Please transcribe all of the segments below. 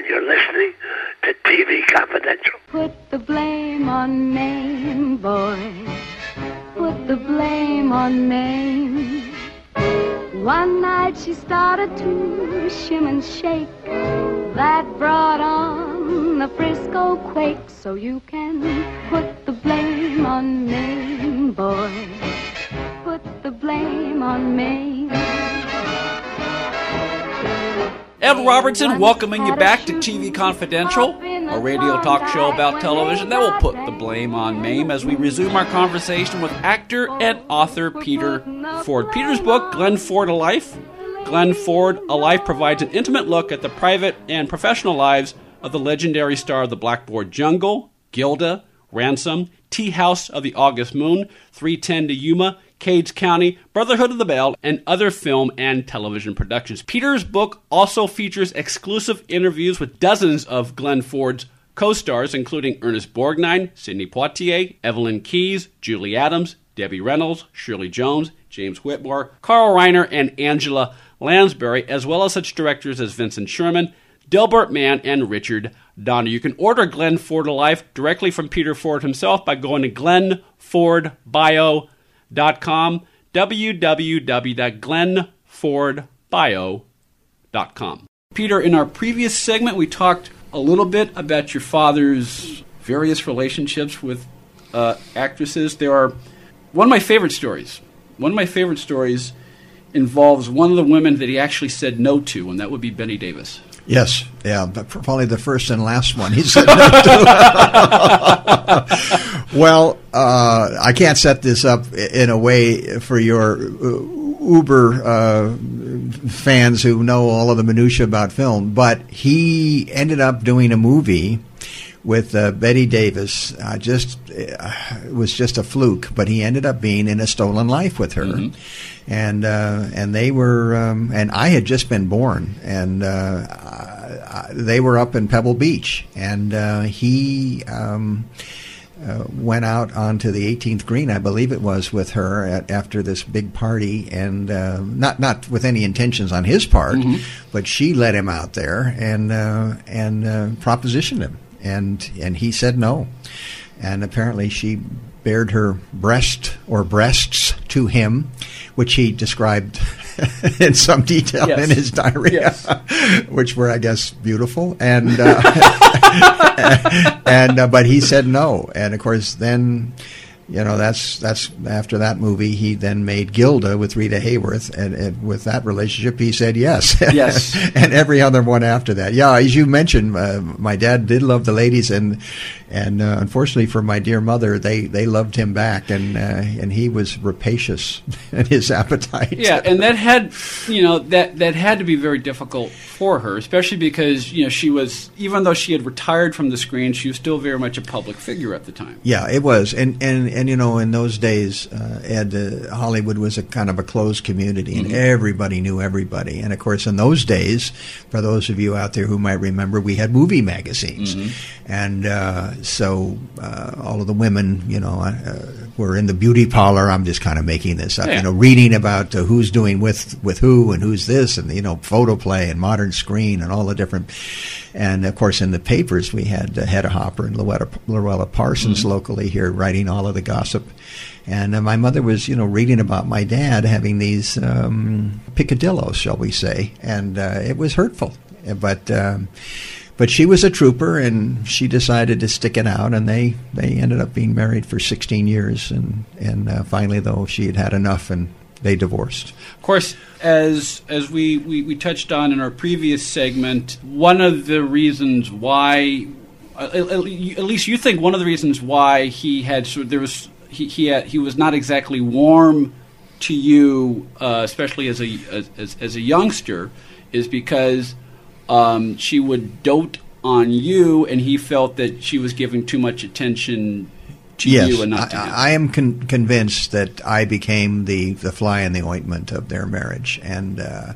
you're listening to TV Confidential. Put the blame on Mame, boy. Put the blame on Mame. One night she started to shim and shake. That brought on the Frisco quake. So you can put the blame on Mame, boy. Put the blame on Mame. Ed Robertson welcoming you back to TV Confidential, a radio talk show about television that will put the blame on Mame as we resume our conversation with actor and author Peter Ford. Peter's book, Glenn Ford, A Life. Glenn Ford, A Life provides an intimate look at the private and professional lives of the legendary star of the Blackboard Jungle, Gilda, Ransom, Tea House of the August Moon, 310 to Yuma, Cades County, Brotherhood of the Bell, and other film and television productions. Peter's book also features exclusive interviews with dozens of Glenn Ford's co-stars, including Ernest Borgnine, Sidney Poitier, Evelyn Keyes, Julie Adams, Debbie Reynolds, Shirley Jones, James Whitmore, Carl Reiner, and Angela Lansbury, as well as such directors as Vincent Sherman, Delbert Mann, and Richard Donner. You can order Glenn Ford, A Life directly from Peter Ford himself by going to glennfordbio.com, www.glennfordbio.com. Peter, in our previous segment, we talked a little bit about your father's various relationships with actresses. There are one of my favorite stories involves one of the women that he actually said no to, and that would be Bette Davis. Yes, yeah, but probably the first and last one he said no to. Well, I can't set this up in a way for your uber fans who know all of the minutia about film, but he ended up doing a movie with Bette Davis. It was just a fluke, but he ended up being in A Stolen Life with her. Mm-hmm. And they were, and I had just been born, and they were up in Pebble Beach, and he went out onto the 18th green, I believe it was, with her after this big party, and not with any intentions on his part, mm-hmm. but she let him out there and propositioned him, and he said no, and apparently she bared her breasts to him, which he described in some detail in his diary, which were, I guess, beautiful. And but he said no. And of course, then that's after that movie, he then made Gilda with Rita Hayworth, and with that relationship, he said yes. Yes. And every other one after that. Yeah, as you mentioned, my dad did love the ladies, and unfortunately for my dear mother, they loved him back, and he was rapacious in his appetite. Yeah, and that had that had to be very difficult for her, especially because she was, even though she had retired from the screen, she was still very much a public figure at the time. Yeah, it was, and in those days, Ed, Hollywood was a kind of a closed community, and mm-hmm. everybody knew everybody. And of course, in those days, for those of you out there who might remember, we had movie magazines, mm-hmm. and so all of the women, were in the beauty parlor. I'm just kind of making this up, reading about who's doing with who and who's this, and photoplay and modern screen and all the different. And of course, in the papers, we had Hedda Hopper and Lorella Parsons mm-hmm. locally here writing all of the gossip. And my mother was, reading about my dad having these picadillos, shall we say, and it was hurtful. But she was a trooper, and she decided to stick it out, and they ended up being married for 16 years, and finally, though, she had enough, and they divorced. Of course, as we touched on in our previous segment, one of the reasons why, at least you think one of the reasons why he was not exactly warm to you, especially as a youngster, is because she would dote on you, and he felt that she was giving too much attention to you and not to him. I am convinced that I became the fly in the ointment of their marriage, and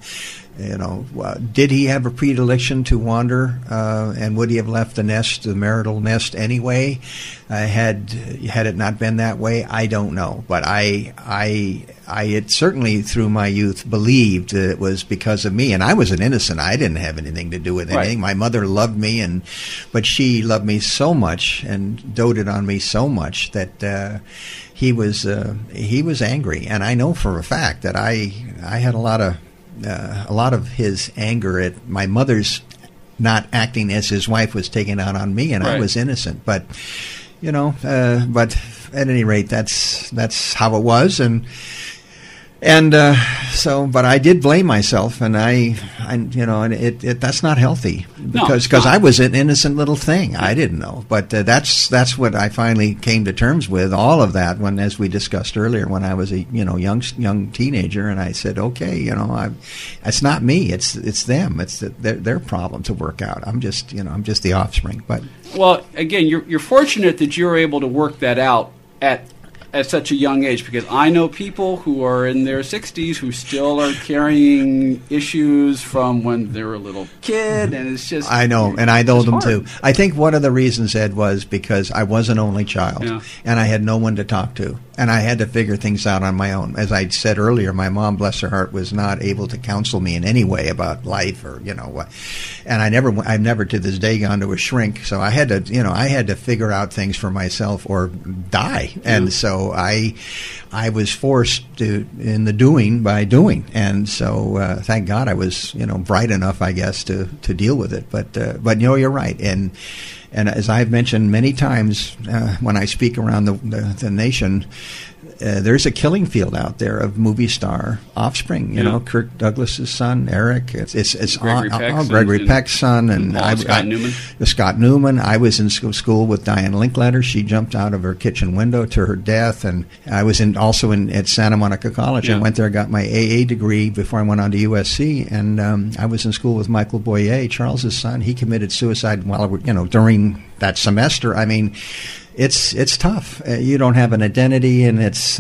did he have a predilection to wander, and would he have left the marital nest anyway? Had it not been that way, I don't know. But I had certainly through my youth believed that it was because of me, and I was an innocent. I didn't have anything to do with anything. Right. My mother loved me, but she loved me so much and doted on me so much that he was angry, and I know for a fact that I had a lot of his anger at my mother's not acting as his wife was taking out on me, and right. I was innocent. But but at any rate, that's how it was, and but I did blame myself, and that's not healthy because I was an innocent little thing. I didn't know, but that's what I finally came to terms with. All of that as we discussed earlier, when I was a young teenager, and I said, okay, it's not me, it's them, it's their problem to work out. I'm just the offspring. But well, again, you're fortunate that you're able to work that out at such a young age, because I know people who are in their 60s who still are carrying issues from when they were a little kid, and it's just... I know, and I know them hard. too. I think one of the reasons, Ed, was because I was an only child, and I had no one to talk to, and I had to figure things out on my own. As I said earlier, my mom, bless her heart, was not able to counsel me in any way about life or what. And I've never to this day gone to a shrink, so I had to figure out things for myself or die, and so I was forced to in the doing by doing, and so thank God I was bright enough, I guess, to deal with it. But you're right, and as I've mentioned many times when I speak around the nation. There's a killing field out there of movie star offspring. Kirk Douglas's son, Eric. It's Gregory Peck's son, and Scott Newman. Scott Newman. I was in school with Diane Linkletter. She jumped out of her kitchen window to her death, and I was also at Santa Monica College. I went there, got my AA degree before I went on to USC, and I was in school with Michael Boyer, Charles's son. He committed suicide during that semester. I mean, it's tough. You don't have an identity, and it's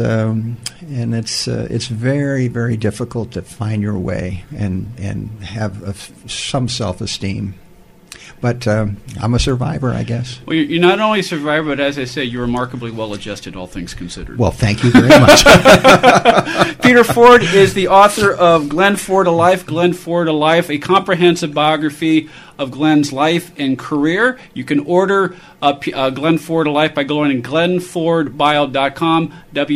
very, very difficult to find your way and have some self-esteem. But I'm a survivor, I guess. Well, you're not only a survivor, but as I say, you're remarkably well-adjusted, all things considered. Well, thank you very much. Peter Ford is the author of Glenn Ford A Life, Glenn Ford A Life, a comprehensive biography of Glenn's life and career. You can order Glenn Ford A Life by going to glennfordbio.com,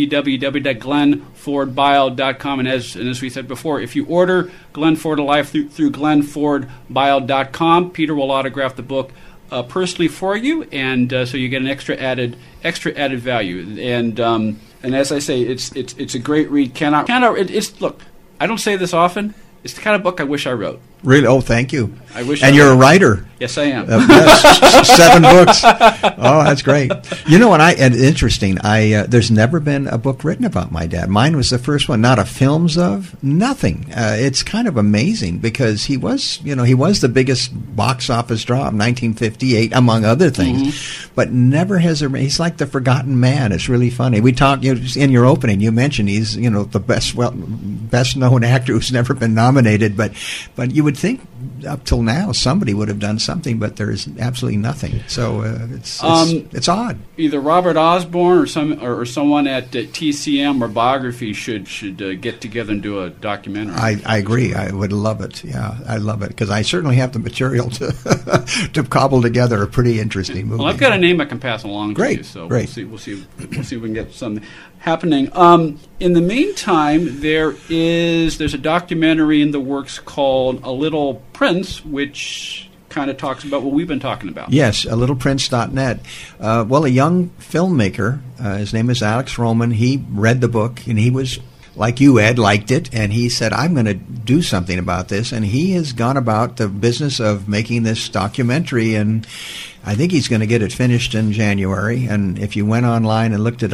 www.glennfordbio.com. And as we said before, if you order Glenn Ford A Life through glennfordbio.com, Peter will autograph the book personally for you, and so you get an extra added value. And as I say, it's a great read. Look, I don't say this often. It's the kind of book I wish I wrote. Really? Oh, thank you. I wish. And you're a writer. Yes, I am. Yes, 7 books. Oh, that's great. Interesting. There's never been a book written about my dad. Mine was the first one. Not a films of, nothing. It's kind of amazing because he was the biggest box office draw of 1958, among other things. Mm-hmm. But never has he's like the forgotten man. It's really funny. We talked in your opening. You mentioned he's the best known actor who's never been nominated. But you would think up till now somebody would have done something, but there's absolutely nothing. So it's odd. Either Robert Osborne or someone at TCM or Biography should get together and do a documentary. I agree. I would love it. Yeah, I love it because I certainly have the material to cobble together a pretty interesting movie. Well, I've got a name I can pass along to you. So great. We'll see if we can get something happening. In the meantime, there's a documentary in the works called A Little Prince, which kind of talks about what we've been talking about. Yes, alittleprince.net. A young filmmaker, his name is Alex Roman, he read the book, and he was, like you, Ed, liked it, and he said, I'm going to do something about this, and he has gone about the business of making this documentary, and I think he's going to get it finished in January. And if you went online and looked at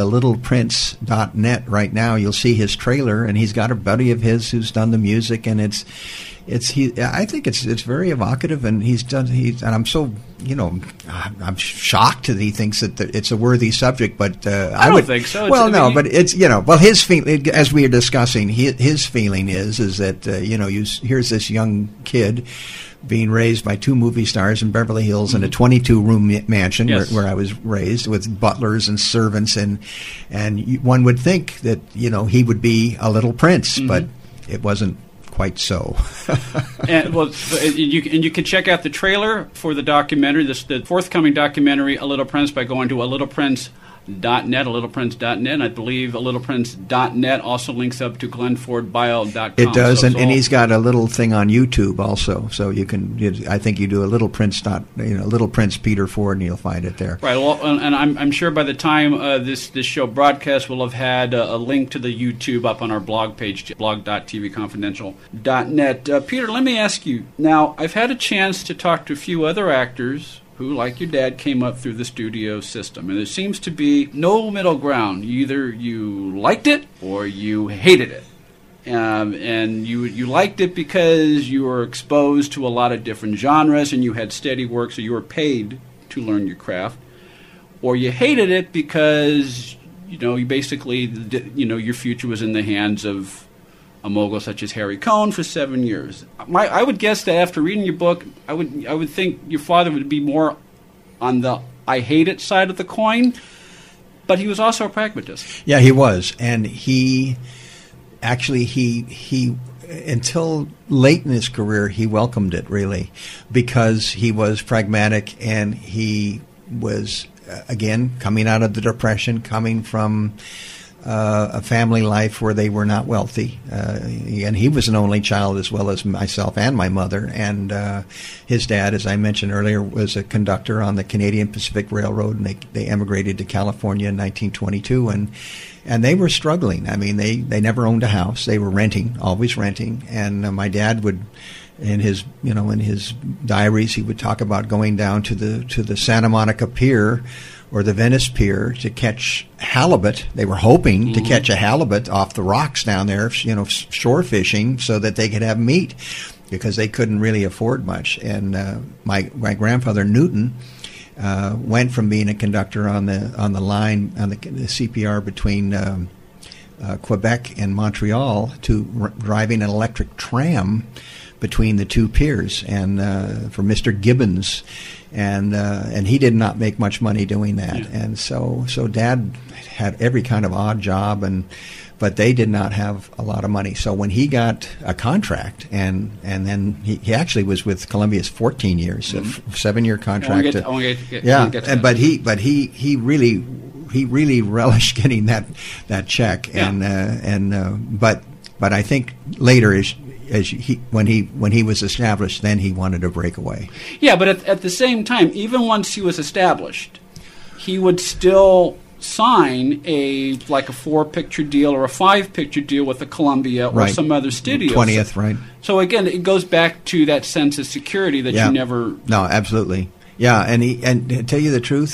alittleprince.net right now, you'll see his trailer, and he's got a buddy of his who's done the music, and I think it's very evocative, and and I'm so, I'm shocked that he thinks that it's a worthy subject, but I don't think so. But it's, his feeling, as we are discussing, his feeling is that, here's this young kid being raised by two movie stars in Beverly Hills in a 22-room mansion where I was raised, with butlers and servants, and one would think that he would be a little prince, but it wasn't quite so. And you can check out the trailer for the documentary, the forthcoming documentary, A Little Prince, by going to alittleprince.net, and I believe alittleprince.net also links up to glenfordbio.com. It does, and he's got a little thing on YouTube also, so you can. I think you do a Little Prince Little Prince Peter Ford, and you'll find it there. Right. Well, and I'm sure by the time this show broadcast, we'll have had a link to the YouTube up on our blog page, blog.tvconfidential.net. Peter, let me ask you. Now, I've had a chance to talk to a few other actors who, like your dad, came up through the studio system. And there seems to be no middle ground. Either you liked it or you hated it. And you liked it because you were exposed to a lot of different genres and you had steady work, so you were paid to learn your craft. Or you hated it because, you basically, your future was in the hands of a mogul such as Harry Cohn for 7 years. I would guess that after reading your book, I would think your father would be more on the I hate it side of the coin, but he was also a pragmatist. Yeah, he was, and he until late in his career, he welcomed it, really, because he was pragmatic, and he was again coming out of the Depression, coming from a family life where they were not wealthy, and he was an only child as well as myself and my mother. And his dad, as I mentioned earlier, was a conductor on the Canadian Pacific Railroad, and they emigrated to California in 1922, and they were struggling. I mean, they never owned a house; they were renting, always renting. And my dad would, in his diaries, he would talk about going down to the Santa Monica Pier or the Venice Pier to catch halibut. They were hoping to catch a halibut off the rocks down there, shore fishing, so that they could have meat, because they couldn't really afford much. And my grandfather Newton went from being a conductor on the line on the CPR between Quebec and Montreal to driving an electric tram between the two piers, and for Mr. Gibbons. And he did not make much money doing that. Yeah. And so Dad had every kind of odd job, but they did not have a lot of money. So when he got a contract, and then he actually was with Columbia 14 years, a 7-year contract. But he really relished getting that check. Yeah. But I think later when he was established, then he wanted to break away. Yeah, but at the same time, even once he was established, he would still sign a 4-picture deal or a 5-picture deal with the Columbia or some other studio. 20th, right. So again, it goes back to that sense of security that you never... No, absolutely. Yeah, and to tell you the truth,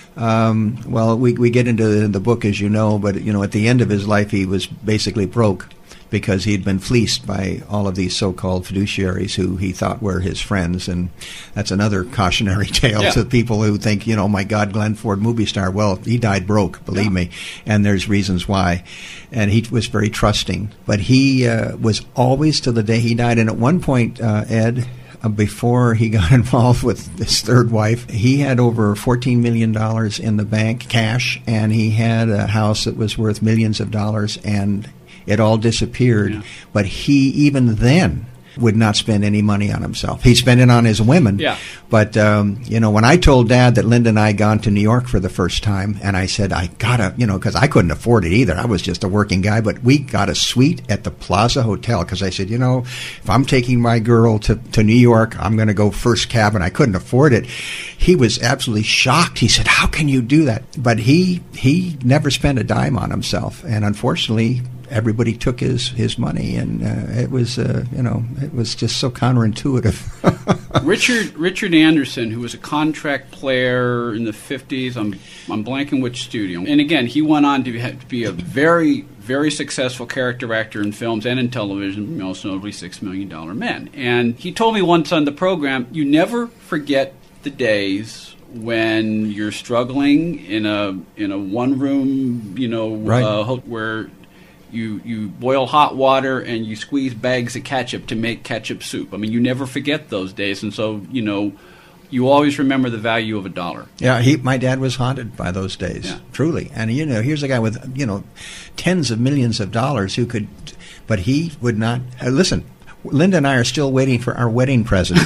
we get into the book, as you know, but at the end of his life, he was basically broke, because he'd been fleeced by all of these so-called fiduciaries who he thought were his friends. And that's another cautionary tale to people who think, my God, Glenn Ford, movie star. Well, he died broke, believe me, and there's reasons why. And he was very trusting. But he was always, till the day he died. And at one point, Ed, before he got involved with this third wife, he had over $14 million in the bank, cash, and he had a house that was worth millions of dollars, and it all disappeared. Yeah. But he, even then, would not spend any money on himself. He'd spend it on his women. Yeah. But, when I told Dad that Linda and I had gone to New York for the first time, and I said, I gotta, because I couldn't afford it either. I was just a working guy, but we got a suite at the Plaza Hotel, because I said, if I'm taking my girl to New York, I'm going to go first cabin. I couldn't afford it. He was absolutely shocked. He said, how can you do that? But he never spent a dime on himself, and unfortunately, everybody took his money, and it was just so counterintuitive. Richard Anderson, who was a contract player in the 50s, I'm blanking which studio, and again he went on to be a very, very successful character actor in films and in television, most notably $6 Million Men. And he told me once on the program, you never forget the days when you're struggling in a one-room, where you boil hot water and you squeeze bags of ketchup to make ketchup soup. I mean, you never forget those days. And so, you always remember the value of $1. Yeah, my dad was haunted by those days, truly. And, here's a guy with, tens of millions of dollars but he would not. Listen, Linda and I are still waiting for our wedding present.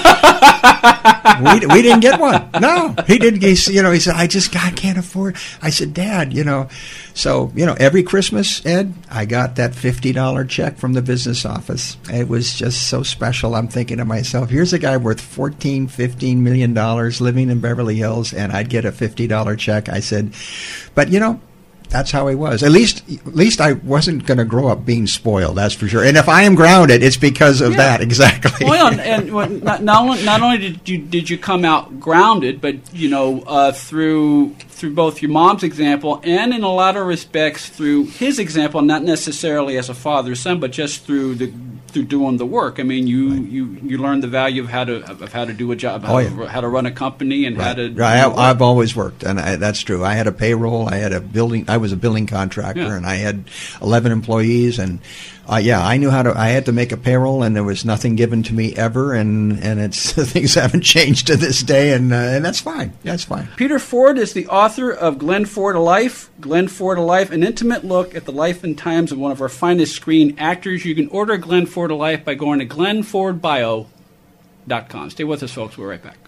we didn't get one. No, he didn't. He said, I can't afford. I said, Dad, So, every Christmas, Ed, I got that $50 check from the business office. It was just so special. I'm thinking to myself, here's a guy worth $14-15 million living in Beverly Hills, and I'd get a $50 check. I said, but that's how he was. At least I wasn't going to grow up being spoiled. That's for sure. And if I am grounded, it's because of that. Exactly. Well, and not only did you come out grounded, but through both your mom's example and in a lot of respects through his example, not necessarily as a father's son, but just through doing the work. I mean, you learned the value of how to do a job, how to run a company, and how to. Right. I've always worked, and that's true. I had a payroll. I had a building. I was a building contractor, and I had 11 employees, and I knew how to. I had to make a payroll, and there was nothing given to me ever, and it's things haven't changed to this day, and that's fine. That's fine. Peter Ford is the author of Glenn Ford Alive. Glenn Ford Alive, an intimate look at the life and times of one of our finest screen actors. You can order Glenn Ford Alive by going to glennfordbio.com. Stay with us, folks. We're right back.